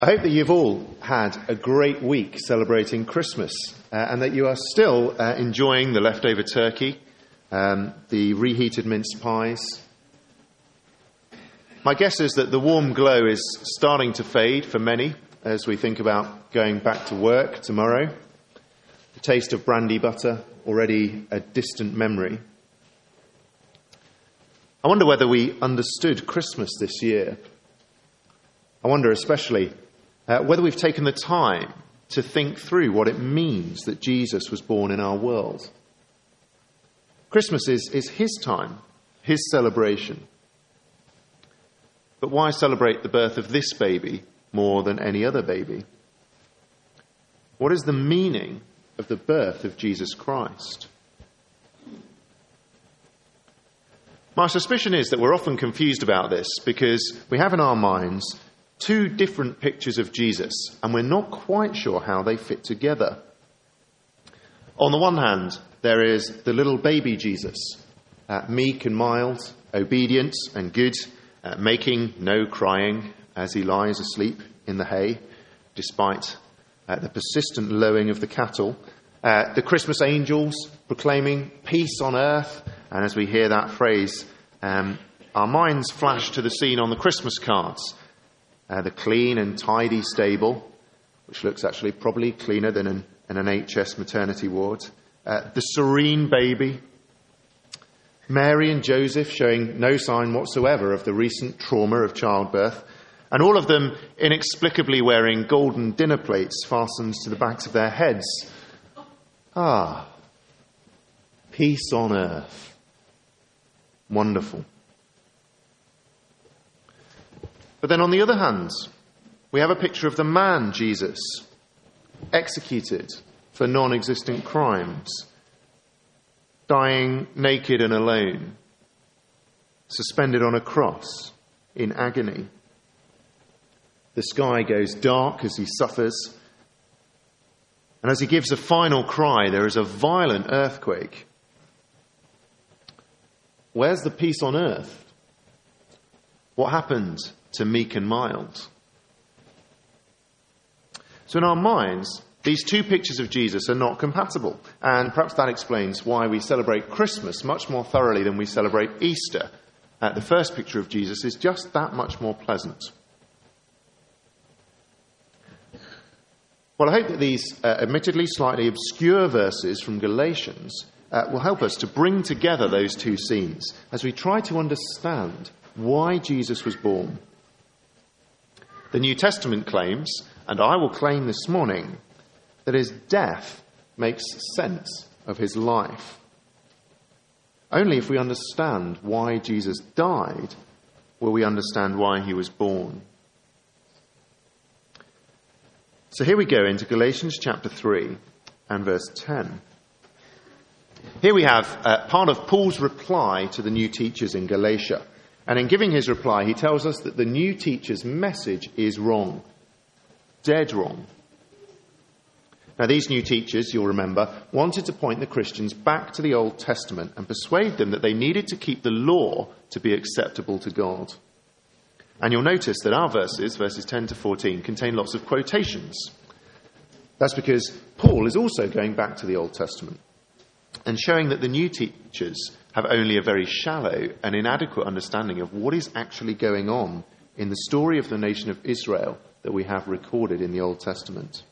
I hope that you've all had a great week celebrating Christmas and that you are still enjoying the leftover turkey, the reheated mince pies. My guess is that the warm glow is starting to fade for many as we think about going back to work tomorrow. The taste of brandy butter, already a distant memory. I wonder whether we understood Christmas this year. I wonder especially whether we've taken the time to think through what it means that Jesus was born in our world. Christmas is his time, his celebration. But why celebrate the birth of this baby more than any other baby? What is the meaning of the birth of Jesus Christ? My suspicion is that we're often confused about this because we have in our minds two different pictures of Jesus, and we're not quite sure how they fit together. On the one hand, there is the little baby Jesus, meek and mild, obedient and good, making no crying as he lies asleep in the hay, despite the persistent lowing of the cattle. The Christmas angels proclaiming peace on earth, and as we hear that phrase, our minds flash to the scene on the Christmas cards. The clean and tidy stable, which looks actually probably cleaner than an NHS maternity ward. The serene baby. Mary and Joseph showing no sign whatsoever of the recent trauma of childbirth. And all of them inexplicably wearing golden dinner plates fastened to the backs of their heads. Peace on earth. Wonderful. But then on the other hand, we have a picture of the man Jesus, executed for non-existent crimes, dying naked and alone, suspended on a cross in agony. The sky goes dark as he suffers, and as he gives a final cry, there is a violent earthquake. Where's the peace on earth? What happened to meek and mild? So in our minds, these two pictures of Jesus are not compatible. And perhaps that explains why we celebrate Christmas much more thoroughly than we celebrate Easter. The first picture of Jesus is just that much more pleasant. Well, I hope that these admittedly slightly obscure verses from Galatians will help us to bring together those two scenes as we try to understand why Jesus was born. The New Testament claims, and I will claim this morning, that his death makes sense of his life. Only if we understand why Jesus died will we understand why he was born. So here we go into Galatians chapter 3 and verse 10. Here we have part of Paul's reply to the new teachers in Galatia. And in giving his reply, he tells us that the new teacher's message is wrong. Dead wrong. Now, these new teachers, you'll remember, wanted to point the Christians back to the Old Testament and persuade them that they needed to keep the law to be acceptable to God. And you'll notice that our verses 10 to 14, contain lots of quotations. That's because Paul is also going back to the Old Testament and showing that the new teachers have only a very shallow and inadequate understanding of what is actually going on in the story of the nation of Israel that we have recorded in the Old Testament.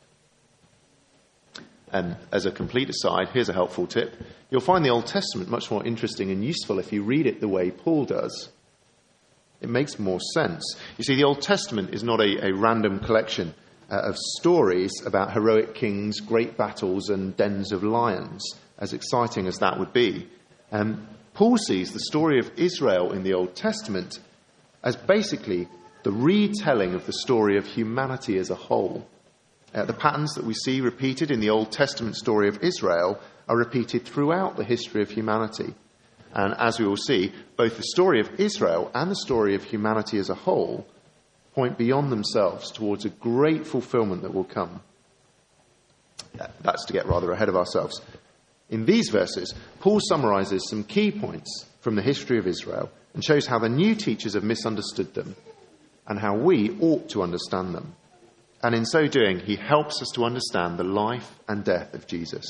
And as a complete aside, here's a helpful tip. You'll find the Old Testament much more interesting and useful if you read it the way Paul does. It makes more sense. You see, the Old Testament is not a random collection of stories about heroic kings, great battles, and dens of lions, as exciting as that would be. Paul sees the story of Israel in the Old Testament as basically the retelling of the story of humanity as a whole. The patterns that we see repeated in the Old Testament story of Israel are repeated throughout the history of humanity. And as we will see, both the story of Israel and the story of humanity as a whole point beyond themselves towards a great fulfillment that will come. That's to get rather ahead of ourselves. In these verses, Paul summarizes some key points from the history of Israel and shows how the new teachers have misunderstood them and how we ought to understand them. And in so doing, he helps us to understand the life and death of Jesus.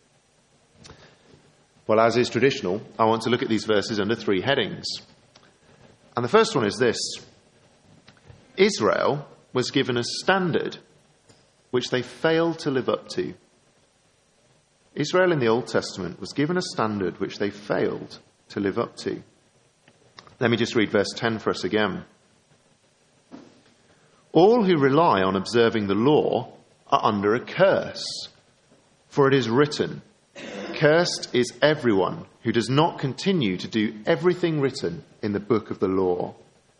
Well, as is traditional, I want to look at these verses under 3 headings. And the first one is this: Israel was given a standard which they failed to live up to. Israel in the Old Testament was given a standard which they failed to live up to. Let me just read verse 10 for us again. All who rely on observing the law are under a curse, for it is written, "Cursed is everyone who does not continue to do everything written in the book of the law."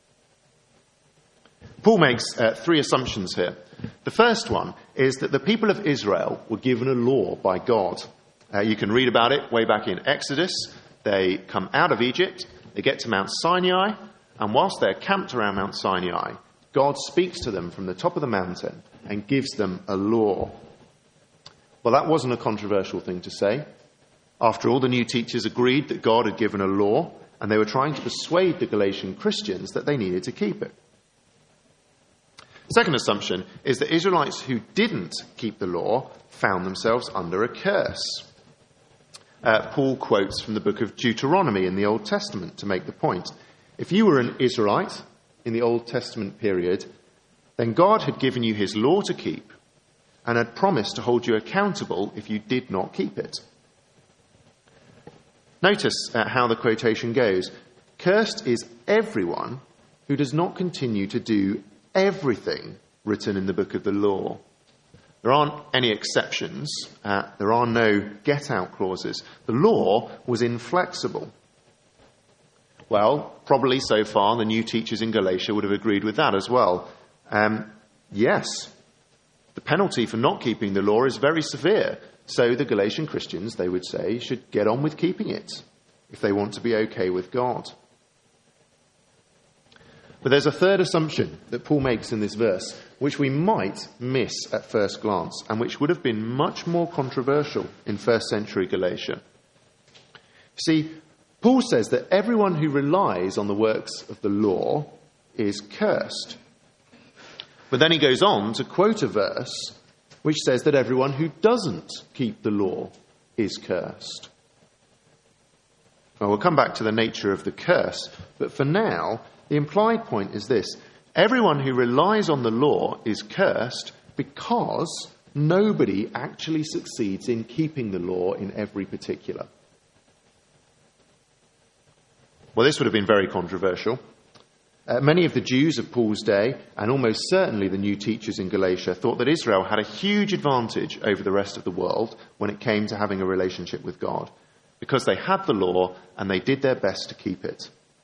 Paul makes 3 assumptions here. The first one is that the people of Israel were given a law by God. You can read about it way back in Exodus. They come out of Egypt, they get to Mount Sinai, and whilst they're camped around Mount Sinai, God speaks to them from the top of the mountain and gives them a law. Well, that wasn't a controversial thing to say. After all, the new teachers agreed that God had given a law, and they were trying to persuade the Galatian Christians that they needed to keep it. Second assumption is that Israelites who didn't keep the law found themselves under a curse. Paul quotes from the book of Deuteronomy in the Old Testament to make the point. If you were an Israelite in the Old Testament period, then God had given you his law to keep and had promised to hold you accountable if you did not keep it. Notice how the quotation goes. Cursed is everyone who does not continue to do everything written in the book of the law. There aren't any exceptions. There are no get-out clauses. The law was inflexible. Well, probably so far the new teachers in Galatia would have agreed with that as well. Yes, the penalty for not keeping the law is very severe. So the Galatian Christians, they would say, should get on with keeping it if they want to be okay with God. But there's a third assumption that Paul makes in this verse, which we might miss at first glance, and which would have been much more controversial in first century Galatia. See, Paul says that everyone who relies on the works of the law is cursed. But then he goes on to quote a verse which says that everyone who doesn't keep the law is cursed. Well, we'll come back to the nature of the curse, but for now, the implied point is this: everyone who relies on the law is cursed because nobody actually succeeds in keeping the law in every particular. Well, this would have been very controversial. Many of the Jews of Paul's day, and almost certainly the new teachers in Galatia, thought that Israel had a huge advantage over the rest of the world when it came to having a relationship with God, because they had the law and they did their best to keep it.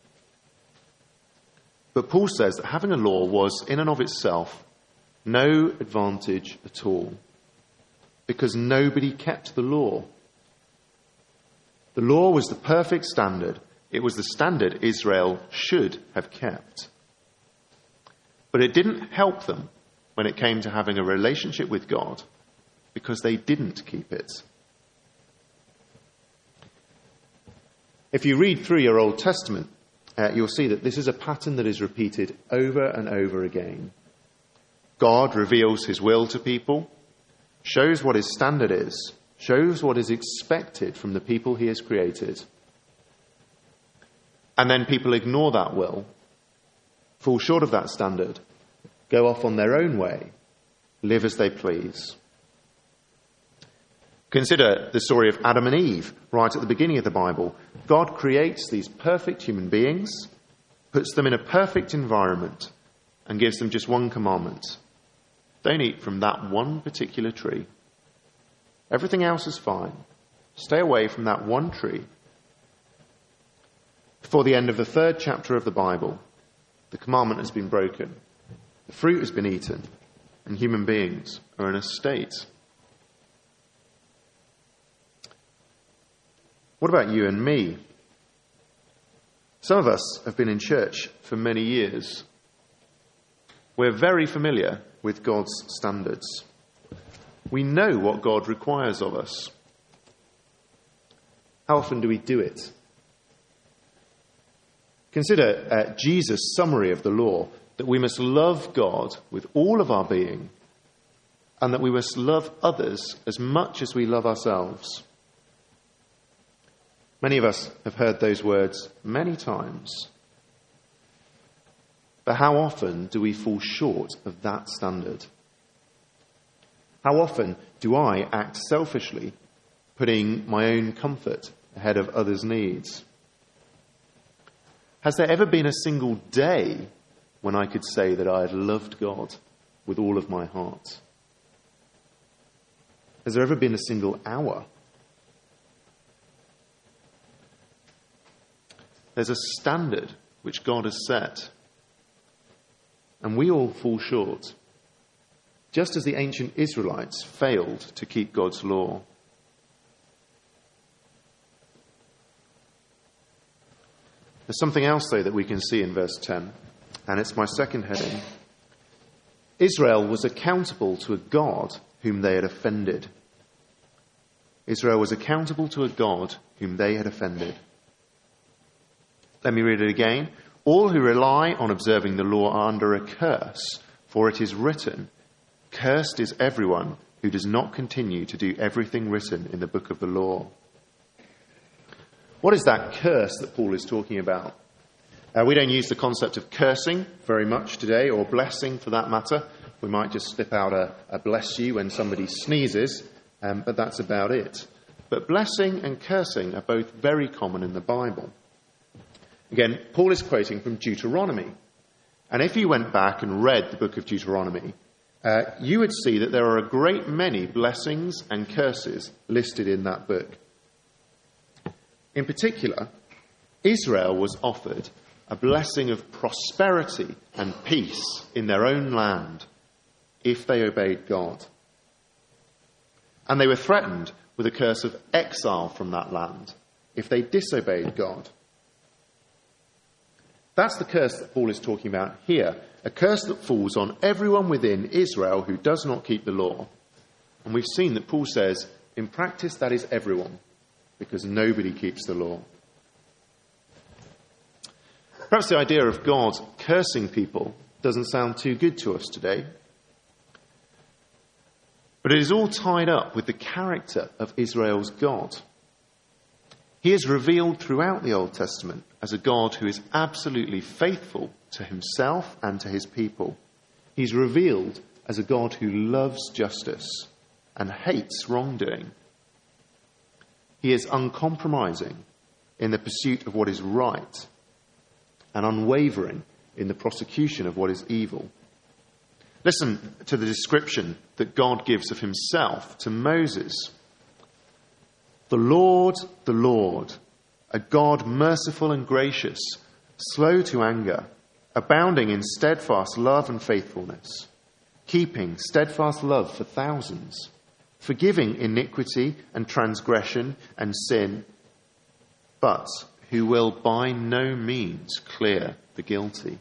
But Paul says that having a law was, in and of itself, no advantage at all, because nobody kept the law. The law was the perfect standard. It was the standard Israel should have kept. But it didn't help them when it came to having a relationship with God, because they didn't keep it. If you read through your Old Testament, you'll see that this is a pattern that is repeated over and over again. God reveals his will to people, shows what his standard is, shows what is expected from the people he has created. And then people ignore that will, fall short of that standard, go off on their own way, live as they please. Consider the story of Adam and Eve right at the beginning of the Bible. God creates these perfect human beings, puts them in a perfect environment, and gives them just one commandment. Don't eat from that one particular tree. Everything else is fine. Stay away from that one tree. Before the end of the 3rd chapter of the Bible, the commandment has been broken. The fruit has been eaten, and human beings are in a state. What about you and me? Some of us have been in church for many years. We're very familiar with God's standards. We know what God requires of us. How often do we do it? Consider Jesus' summary of the law, that we must love God with all of our being, and that we must love others as much as we love ourselves. Many of us have heard those words many times. But how often do we fall short of that standard? How often do I act selfishly, putting my own comfort ahead of others' needs? Has there ever been a single day when I could say that I had loved God with all of my heart? Has there ever been a single hour? There's a standard which God has set, and we all fall short, just as the ancient Israelites failed to keep God's law. There's something else, though, that we can see in verse 10, and it's my second heading. Israel was accountable to a God whom they had offended. Israel was accountable to a God whom they had offended. Let me read it again. All who rely on observing the law are under a curse, for it is written, "Cursed is everyone who does not continue to do everything written in the book of the law." What is that curse that Paul is talking about? We don't use the concept of cursing very much today, or blessing for that matter. We might just slip out a bless you when somebody sneezes, but that's about it. But blessing and cursing are both very common in the Bible. Again, Paul is quoting from Deuteronomy. And if you went back and read the book of Deuteronomy, you would see that there are a great many blessings and curses listed in that book. In particular, Israel was offered a blessing of prosperity and peace in their own land if they obeyed God. And they were threatened with a curse of exile from that land if they disobeyed God. That's the curse that Paul is talking about here, a curse that falls on everyone within Israel who does not keep the law. And we've seen that Paul says, in practice, that is everyone, because nobody keeps the law. Perhaps the idea of God cursing people doesn't sound too good to us today. But it is all tied up with the character of Israel's God. He is revealed throughout the Old Testament as a God who is absolutely faithful to himself and to his people. He's revealed as a God who loves justice and hates wrongdoing. He is uncompromising in the pursuit of what is right and unwavering in the prosecution of what is evil. Listen to the description that God gives of himself to Moses. The Lord, a God merciful and gracious, slow to anger, abounding in steadfast love and faithfulness, keeping steadfast love for thousands, forgiving iniquity and transgression and sin, but who will by no means clear the guilty.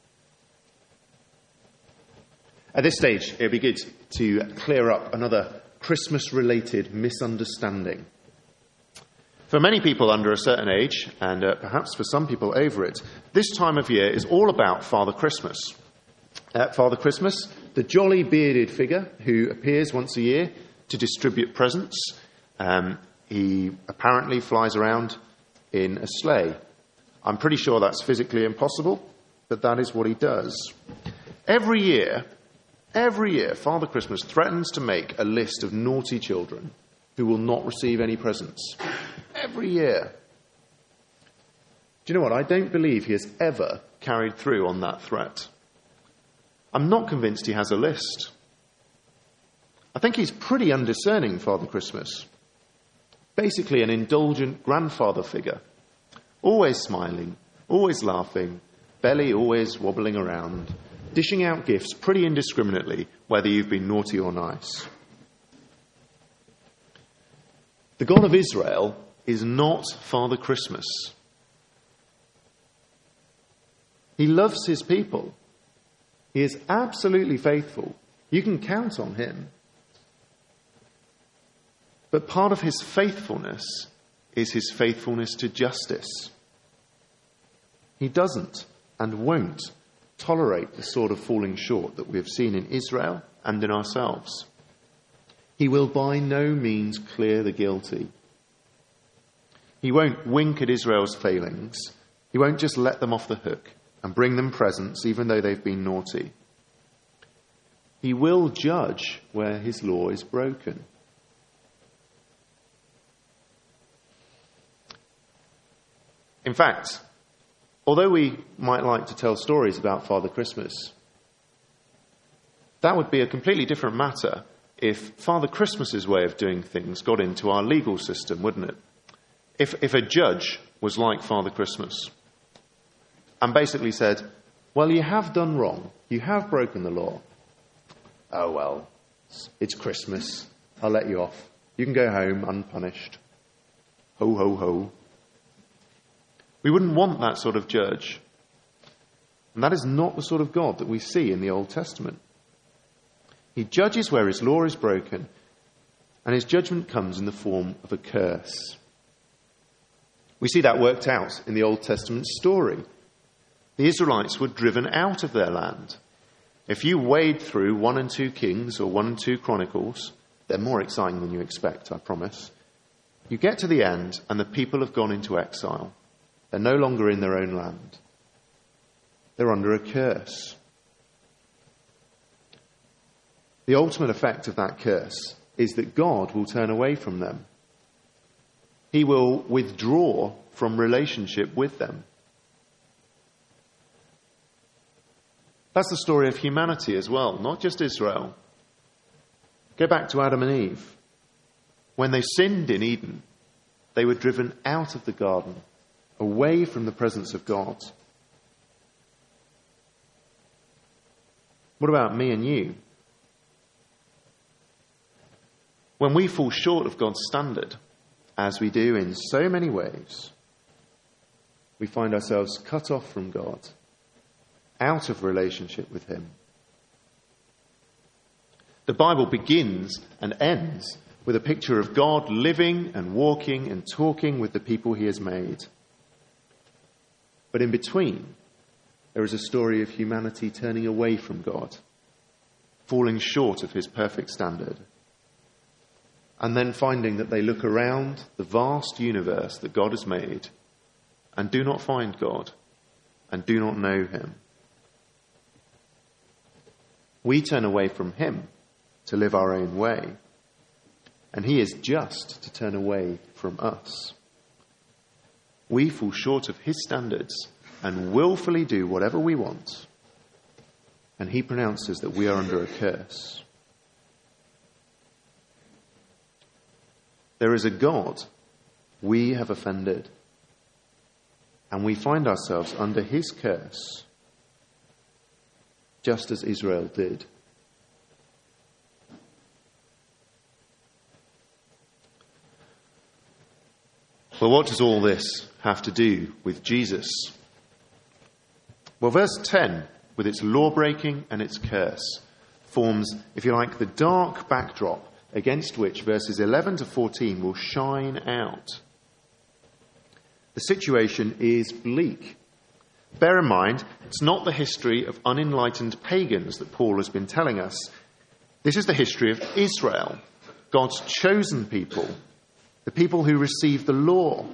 At this stage, it would be good to clear up another Christmas-related misunderstanding. For many people under a certain age, and perhaps for some people over it, this time of year is all about Father Christmas. Father Christmas, the jolly bearded figure who appears once a year to distribute presents. He apparently flies around in a sleigh. I'm pretty sure that's physically impossible, but that is what he does. Every year, Father Christmas threatens to make a list of naughty children who will not receive any presents. Every year. Do you know what? I don't believe he has ever carried through on that threat. I'm not convinced he has a list. I think he's pretty undiscerning, Father Christmas. Basically an indulgent grandfather figure. Always smiling, always laughing, belly always wobbling around, dishing out gifts pretty indiscriminately, whether you've been naughty or nice. The God of Israel is not Father Christmas. He loves his people. He is absolutely faithful. You can count on him. But part of his faithfulness is his faithfulness to justice. He doesn't and won't tolerate the sort of falling short that we have seen in Israel and in ourselves. He will by no means clear the guilty. He won't wink at Israel's failings. He won't just let them off the hook and bring them presents even though they've been naughty. He will judge where his law is broken. In fact, although we might like to tell stories about Father Christmas, that would be a completely different matter if Father Christmas's way of doing things got into our legal system, wouldn't it? If a judge was like Father Christmas and basically said, well, you have done wrong. You have broken the law. Oh, well, it's Christmas. I'll let you off. You can go home unpunished. Ho, ho, ho. We wouldn't want that sort of judge. And that is not the sort of God that we see in the Old Testament. He judges where his law is broken, and his judgment comes in the form of a curse. We see that worked out in the Old Testament story. The Israelites were driven out of their land. If you wade through 1 and 2 Kings or 1 and 2 Chronicles, they're more exciting than you expect, I promise. You get to the end, and the people have gone into exile. They're no longer in their own land. They're under a curse. The ultimate effect of that curse is that God will turn away from them. He will withdraw from relationship with them. That's the story of humanity as well, not just Israel. Go back to Adam and Eve. When they sinned in Eden, they were driven out of the garden, away from the presence of God. What about me and you? When we fall short of God's standard, as we do in so many ways, we find ourselves cut off from God, out of relationship with him. The Bible begins and ends with a picture of God living and walking and talking with the people he has made. But in between, there is a story of humanity turning away from God, falling short of his perfect standard, and then finding that they look around the vast universe that God has made and do not find God and do not know him. We turn away from him to live our own way, and he is just to turn away from us. We fall short of his standards and willfully do whatever we want, and he pronounces that we are under a curse. There is a God we have offended, and we find ourselves under his curse, just as Israel did. Well, what does all this have to do with Jesus? Well, verse 10, with its law-breaking and its curse, forms, if you like, the dark backdrop against which verses 11 to 14 will shine out. The situation is bleak. Bear in mind, it's not the history of unenlightened pagans that Paul has been telling us. This is the history of Israel, God's chosen people, the people who received the law.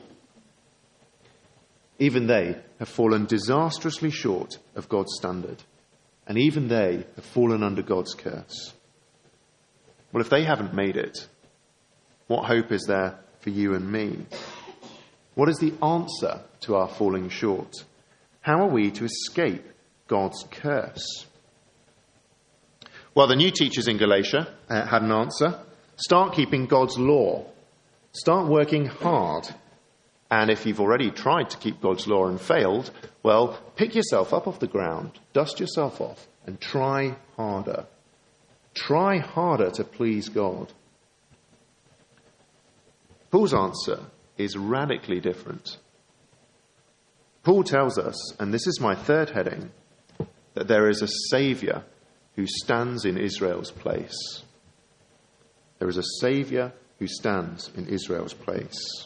Even they have fallen disastrously short of God's standard, and even they have fallen under God's curse. Well, if they haven't made it, what hope is there for you and me? What is the answer to our falling short? How are we to escape God's curse? Well, the new teachers in Galatia had an answer. Start keeping God's law. Start working hard. And if you've already tried to keep God's law and failed, well, pick yourself up off the ground, dust yourself off, and try harder. Try harder to please God. Paul's answer is radically different. Paul tells us, and this is my third heading, that there is a Saviour who stands in Israel's place. There is a Saviour who stands in Israel's place.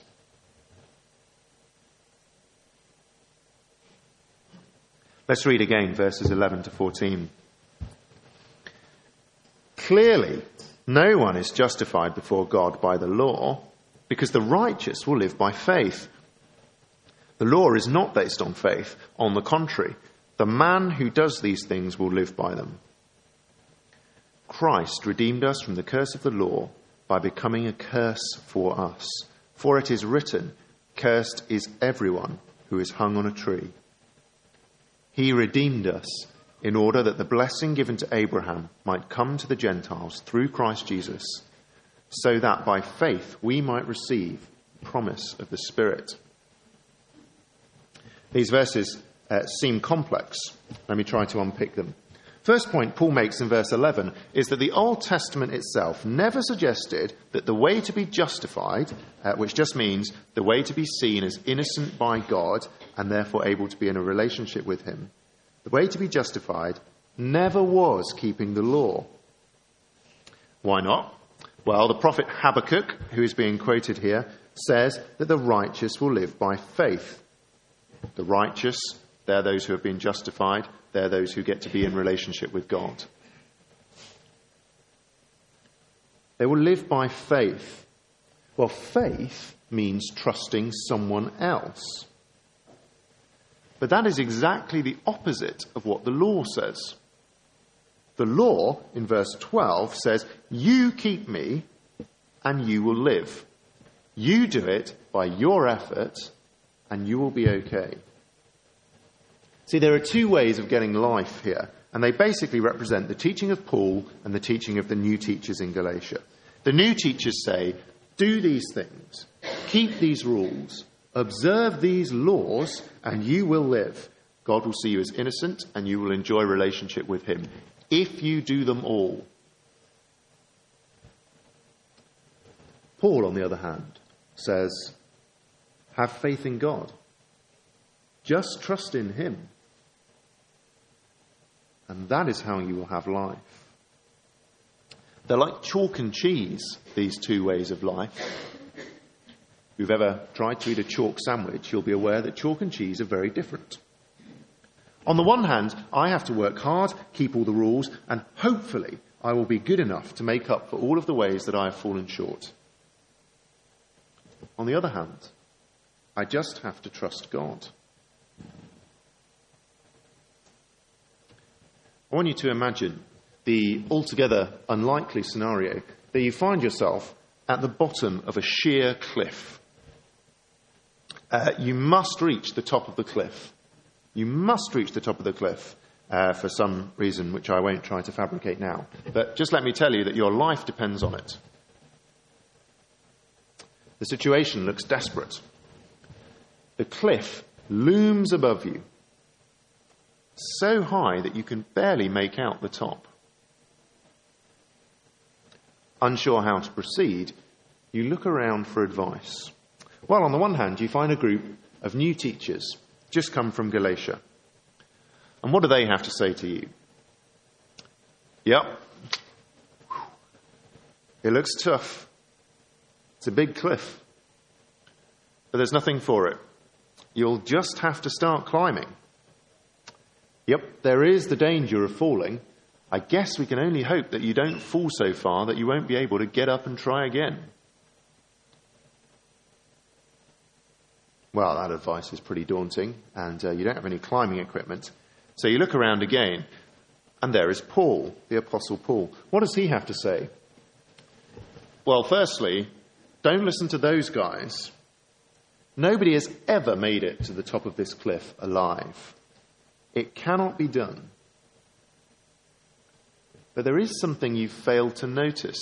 Let's read again verses 11 to 14. Clearly, No one is justified before God by the law, because the righteous will live by faith. The law is not based on faith. On the contrary, the man who does these things will live by them. Christ redeemed us from the curse of the law by becoming a curse for us. For it is written, "Cursed is everyone who is hung on a tree." He redeemed us in order that the blessing given to Abraham might come to the Gentiles through Christ Jesus, so that by faith we might receive the promise of the Spirit. These verses seem complex. Let me try to unpick them. First point Paul makes in verse 11 is that the Old Testament itself never suggested that the way to be justified, which just means the way to be seen as innocent by God and therefore able to be in a relationship with him, the way to be justified never was keeping the law. Why not? Well, the prophet Habakkuk, who is being quoted here, says that the righteous will live by faith. The righteous, they're those who have been justified. They're those who get to be in relationship with God. They will live by faith. Well, faith means trusting someone else. But that is exactly the opposite of what the law says. The law, in verse 12, says, "You keep me and you will live. You do it by your effort and you will be okay." See, there are two ways of getting life here, and they basically represent the teaching of Paul and the teaching of the new teachers in Galatia. The new teachers say, do these things, keep these rules, observe these laws, and you will live. God will see you as innocent, and you will enjoy relationship with him, if you do them all. Paul, on the other hand, says, have faith in God. Just trust in him. And that is how you will have life. They're like chalk and cheese, these two ways of life. If you've ever tried to eat a chalk sandwich, you'll be aware that chalk and cheese are very different. On the one hand, I have to work hard, keep all the rules, and hopefully I will be good enough to make up for all of the ways that I have fallen short. On the other hand, I just have to trust God. I want you to imagine the altogether unlikely scenario that you find yourself at the bottom of a sheer cliff. You must reach the top of the cliff. You must reach the top of the cliff for some reason which I won't try to fabricate now. But just let me tell you that your life depends on it. The situation looks desperate. The cliff looms above you, so high that you can barely make out the top. Unsure how to proceed, you look around for advice. Well, on the one hand, you find a group of new teachers just come from Galatia. And what do they have to say to you? Yep. It looks tough. It's a big cliff. But there's nothing for it. You'll just have to start climbing. Yep, there is the danger of falling. I guess we can only hope that you don't fall so far that you won't be able to get up and try again. Well, that advice is pretty daunting, and you don't have any climbing equipment. So you look around again, and there is Paul, the Apostle Paul. What does he have to say? Well, firstly, don't listen to those guys. Nobody has ever made it to the top of this cliff alive. It cannot be done. But there is something you've failed to notice.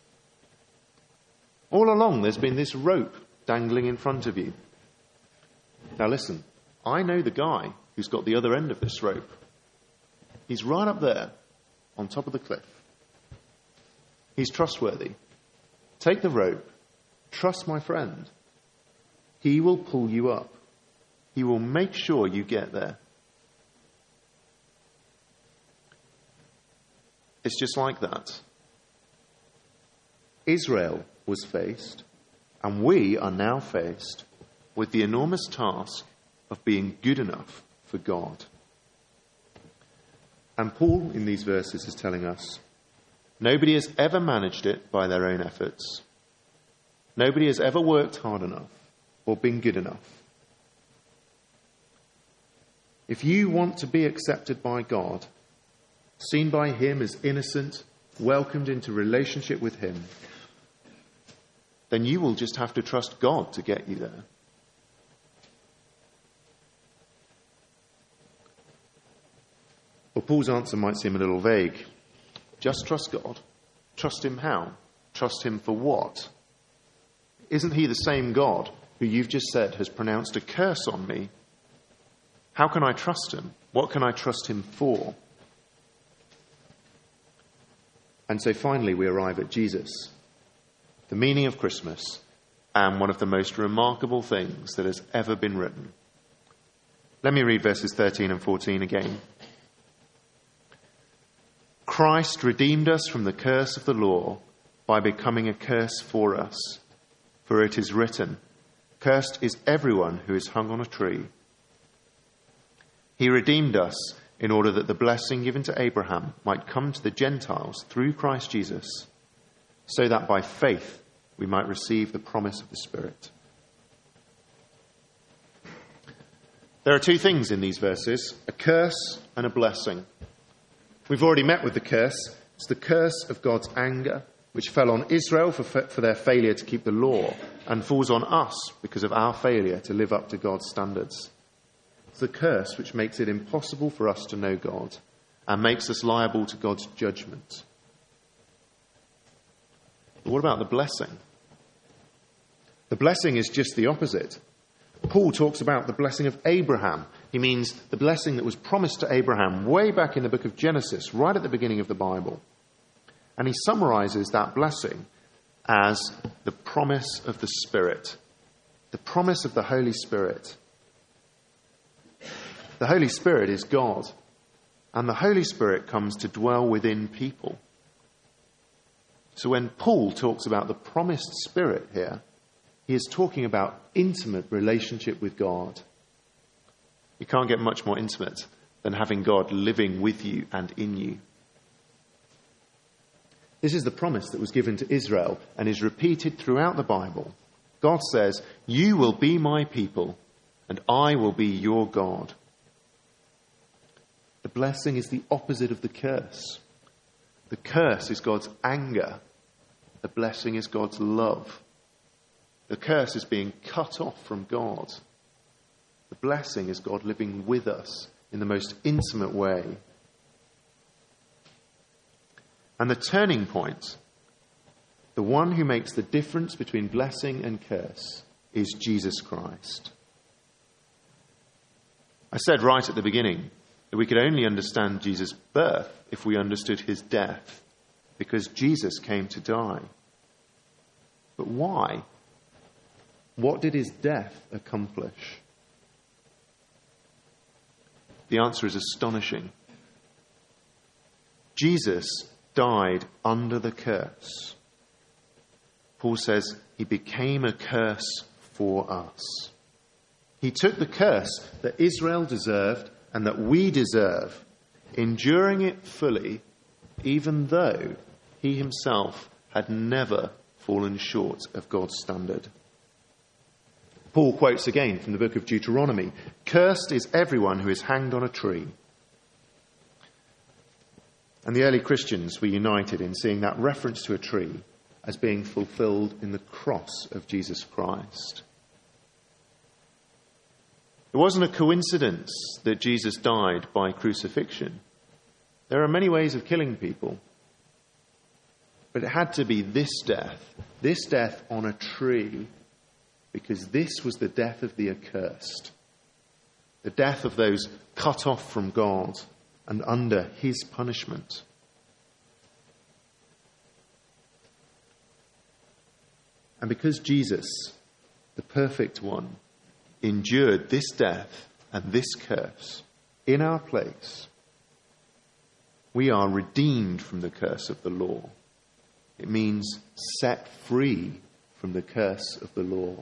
All along, there's been this rope dangling in front of you. Now listen, I know the guy who's got the other end of this rope. He's right up there on top of the cliff. He's trustworthy. Take the rope. Trust my friend. He will pull you up. He will make sure you get there. It's just like that. Israel was faced, and we are now faced with the enormous task of being good enough for God. And Paul, in these verses, is telling us, Nobody has ever managed it by their own efforts. Nobody has ever worked hard enough or been good enough. If you want to be accepted by God, seen by him as innocent, welcomed into relationship with him, then you will just have to trust God to get you there. Well, Paul's answer might seem a little vague. Just trust God. Trust him how? Trust him for what? Isn't he the same God who you've just said has pronounced a curse on me? How can I trust him? What can I trust him for? And so finally we arrive at Jesus, the meaning of Christmas, and one of the most remarkable things that has ever been written. Let me read verses 13 and 14 again. Christ redeemed us from the curse of the law by becoming a curse for us. For it is written, "Cursed is everyone who is hung on a tree." He redeemed us in order that the blessing given to Abraham might come to the Gentiles through Christ Jesus, so that by faith we might receive the promise of the Spirit. There are two things in these verses, a curse and a blessing. We've already met with the curse. It's the curse of God's anger, which fell on Israel for their failure to keep the law, and falls on us because of our failure to live up to God's standards. It's the curse which makes it impossible for us to know God and makes us liable to God's judgment. But what about the blessing? The blessing is just the opposite. Paul talks about the blessing of Abraham. He means the blessing that was promised to Abraham way back in the book of Genesis, right at the beginning of the Bible. And he summarizes that blessing as the promise of the Spirit, the promise of the Holy Spirit. The Holy Spirit is God, and the Holy Spirit comes to dwell within people. So when Paul talks about the promised Spirit here, he is talking about intimate relationship with God. You can't get much more intimate than having God living with you and in you. This is the promise that was given to Israel and is repeated throughout the Bible. God says, "You will be my people, and I will be your God." The blessing is the opposite of the curse. The curse is God's anger. The blessing is God's love. The curse is being cut off from God. The blessing is God living with us in the most intimate way. And the turning point, the one who makes the difference between blessing and curse, is Jesus Christ. I said right at the beginning that we could only understand Jesus' birth if we understood his death, because Jesus came to die. But why? What did his death accomplish? The answer is astonishing. Jesus died under the curse. Paul says he became a curse for us. He took the curse that Israel deserved and that we deserve, enduring it fully, even though he himself had never fallen short of God's standard. Paul quotes again from the book of Deuteronomy, "Cursed is everyone who is hanged on a tree." And the early Christians were united in seeing that reference to a tree as being fulfilled in the cross of Jesus Christ. It wasn't a coincidence that Jesus died by crucifixion. There are many ways of killing people, but it had to be this death on a tree, because this was the death of the accursed, the death of those cut off from God and under his punishment. And because Jesus, the perfect one, endured this death and this curse in our place, we are redeemed from the curse of the law. It means set free from the curse of the law.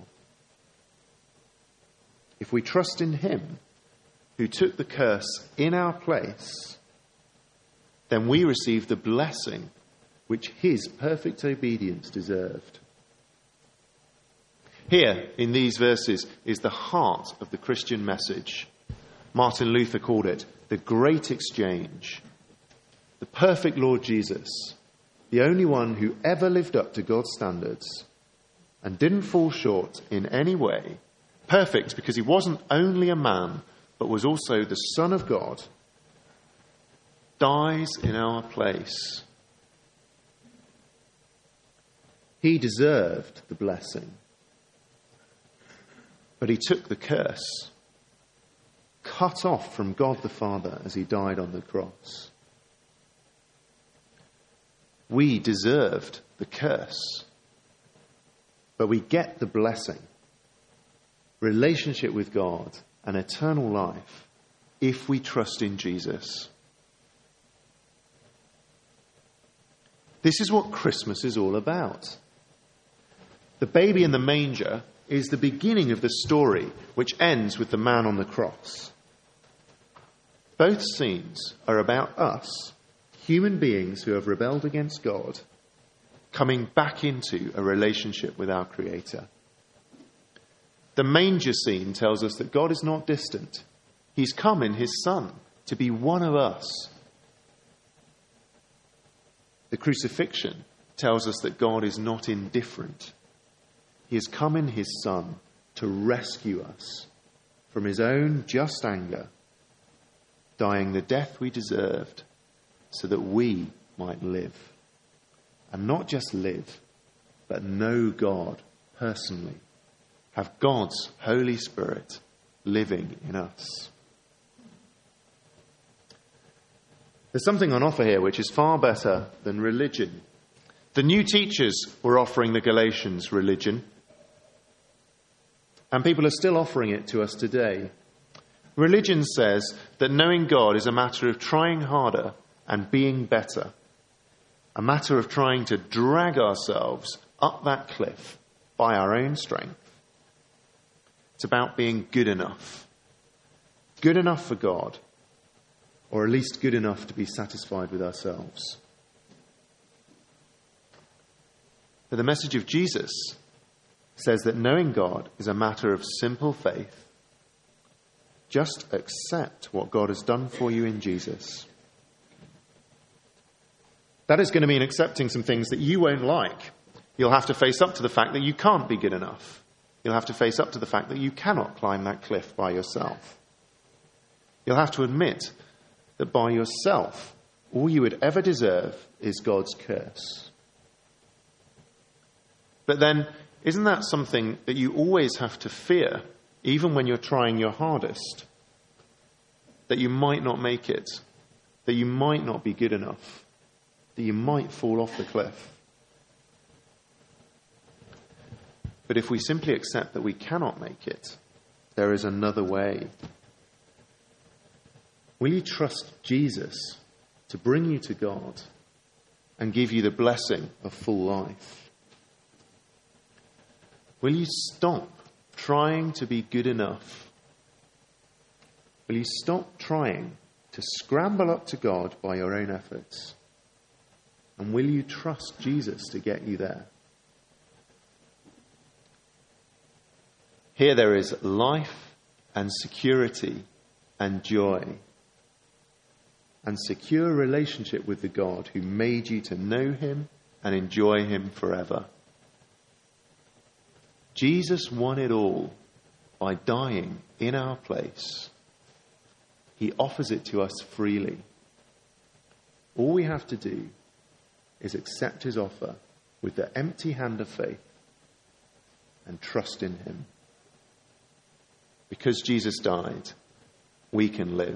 If we trust in him who took the curse in our place, then we receive the blessing which his perfect obedience deserved. Here, in these verses, is the heart of the Christian message. Martin Luther called it the great exchange. The perfect Lord Jesus, the only one who ever lived up to God's standards and didn't fall short in any way, perfect because he wasn't only a man, but was also the Son of God, dies in our place. He deserved the blessing, but he took the curse, cut off from God the Father as he died on the cross. We deserved the curse, but we get the blessing, relationship with God and eternal life if we trust in Jesus. This is what Christmas is all about. The baby in the manger is the beginning of the story, which ends with the man on the cross. Both scenes are about us, human beings who have rebelled against God, coming back into a relationship with our Creator. The manger scene tells us that God is not distant. He's come in his Son to be one of us. The crucifixion tells us that God is not indifferent. He has come in his Son to rescue us from his own just anger, dying the death we deserved so that we might live. And not just live, but know God personally. Have God's Holy Spirit living in us. There's something on offer here which is far better than religion. The new teachers were offering the Galatians religion, and people are still offering it to us today. Religion says that knowing God is a matter of trying harder and being better, a matter of trying to drag ourselves up that cliff by our own strength. It's about being good enough for God, or at least good enough to be satisfied with ourselves. But the message of Jesus says that knowing God is a matter of simple faith. Just accept what God has done for you in Jesus. That is going to mean accepting some things that you won't like. You'll have to face up to the fact that you can't be good enough. You'll have to face up to the fact that you cannot climb that cliff by yourself. You'll have to admit that by yourself, all you would ever deserve is God's curse. But then, isn't that something that you always have to fear, even when you're trying your hardest? That you might not make it, that you might not be good enough, that you might fall off the cliff. But if we simply accept that we cannot make it, there is another way. Will you trust Jesus to bring you to God and give you the blessing of full life? Will you stop trying to be good enough? Will you stop trying to scramble up to God by your own efforts? And will you trust Jesus to get you there? Here there is life and security and joy and secure relationship with the God who made you to know him and enjoy him forever. Jesus won it all by dying in our place. He offers it to us freely. All we have to do is accept his offer with the empty hand of faith and trust in him. Because Jesus died, we can live.